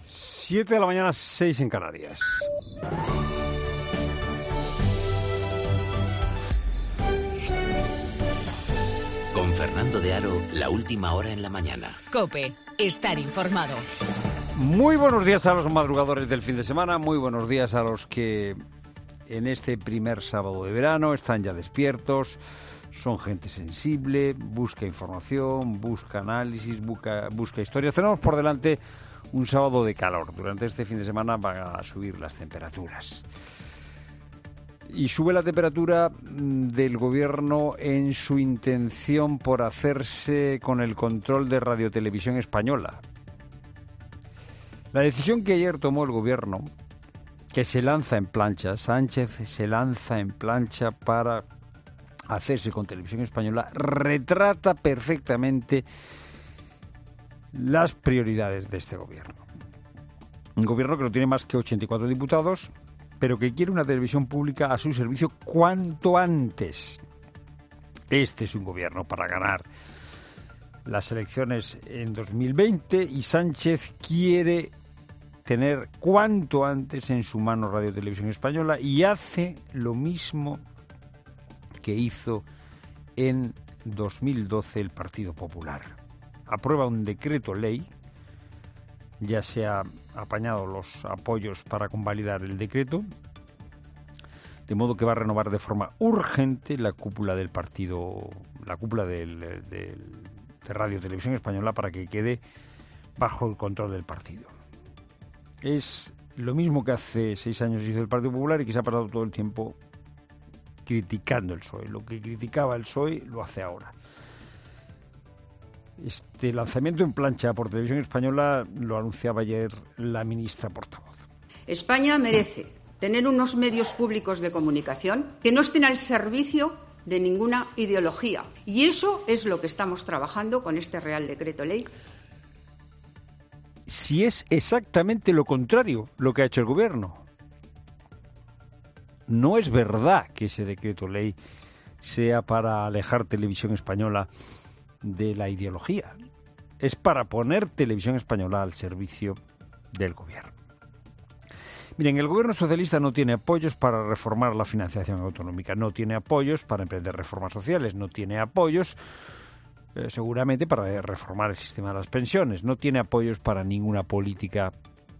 7 de la mañana, 6 en Canarias. Con Fernando de Aro, la última hora en la mañana. COPE, estar informado. Muy buenos días a los madrugadores del fin de semana, muy buenos días a los que en este primer sábado de verano están ya despiertos, son gente sensible, busca información, busca análisis, busca historias. Tenemos por delante un sábado de calor. Durante este fin de semana van a subir las temperaturas. Y sube la temperatura del gobierno en su intención por hacerse con el control de Radiotelevisión Española. La decisión que ayer tomó el gobierno, que se lanza en plancha, Sánchez se lanza en plancha para hacerse con Televisión Española, retrata perfectamente las prioridades de este gobierno. Un gobierno que no tiene más que 84 diputados, pero que quiere una televisión pública a su servicio cuanto antes. Este es un gobierno para ganar las elecciones en 2020 y Sánchez quiere tener cuanto antes en su mano Radio Televisión Española y hace lo mismo que hizo en 2012 el Partido Popular. Aprueba un decreto ley, ya se han apañado los apoyos para convalidar el decreto, de modo que va a renovar de forma urgente la cúpula del partido, la cúpula de Radio Televisión Española para que quede bajo el control del partido. Es lo mismo que hace 6 años hizo el Partido Popular y que se ha pasado todo el tiempo criticando el PSOE. Lo que criticaba el PSOE lo hace ahora. Este lanzamiento en plancha por Televisión Española lo anunciaba ayer la ministra portavoz. España merece tener unos medios públicos de comunicación que no estén al servicio de ninguna ideología. Y eso es lo que estamos trabajando con este Real Decreto Ley. Si es exactamente lo contrario lo que ha hecho el gobierno. No es verdad que ese decreto ley sea para alejar Televisión Española de la ideología. Es para poner Televisión Española al servicio del gobierno. Miren, el gobierno socialista no tiene apoyos para reformar la financiación autonómica, no tiene apoyos para emprender reformas sociales, no tiene apoyos seguramente para reformar el sistema de las pensiones, no tiene apoyos para ninguna política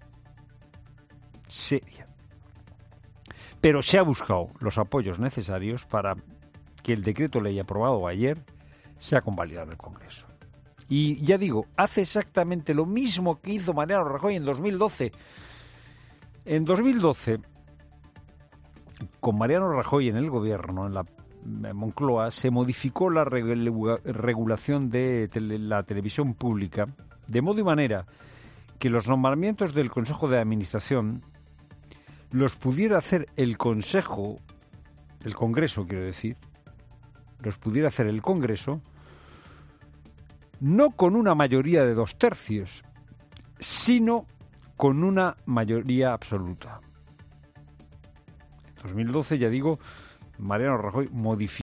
seria. Pero se ha buscado los apoyos necesarios para que el decreto ley aprobado ayer sea convalidado en el Congreso. Y ya digo, hace exactamente lo mismo que hizo Mariano Rajoy en 2012. En 2012, con Mariano Rajoy en el gobierno, en la Moncloa, se modificó la regulación de la televisión pública de modo y manera que los nombramientos del Consejo de Administración los pudiera hacer el Congreso, quiero decir, los pudiera hacer el Congreso, no con una mayoría de 2/3, sino con una mayoría absoluta. En 2012, ya digo, Mariano Rajoy modificó